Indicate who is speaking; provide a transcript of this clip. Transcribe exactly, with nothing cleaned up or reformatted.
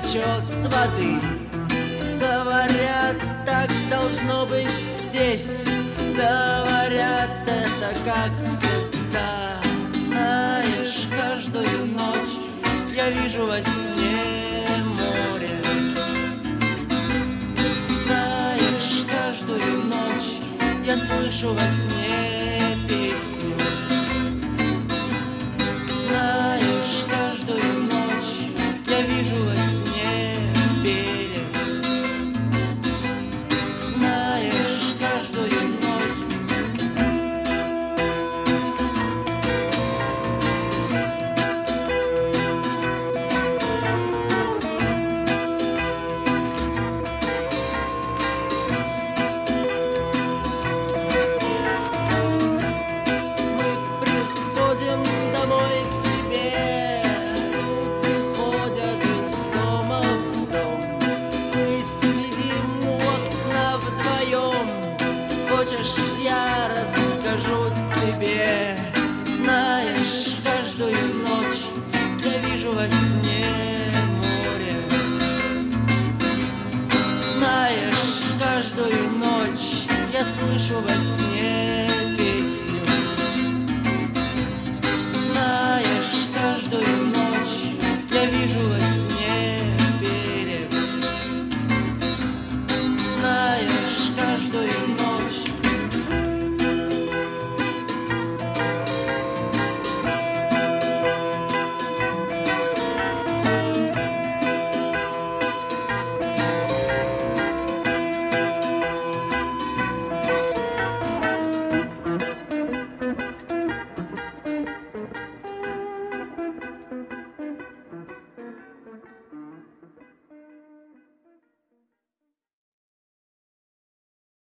Speaker 1: течет воды. Говорят, так должно быть здесь. Говорят, это как всегда. Знаешь, каждую ночь я вижу во сне море. Знаешь, каждую ночь я слышу во сне песню. Знаешь, каждую ночь я вижу во сне берег. Знаешь, каждую ночь. Мы приходим домой к себе, люди ходят из дома в дом. Мы сидим у окна вдвоем. Хочешь, я расскажу тебе? Знаешь, каждую ночь я вижу во сне море. Знаешь, каждую ночь я слышу во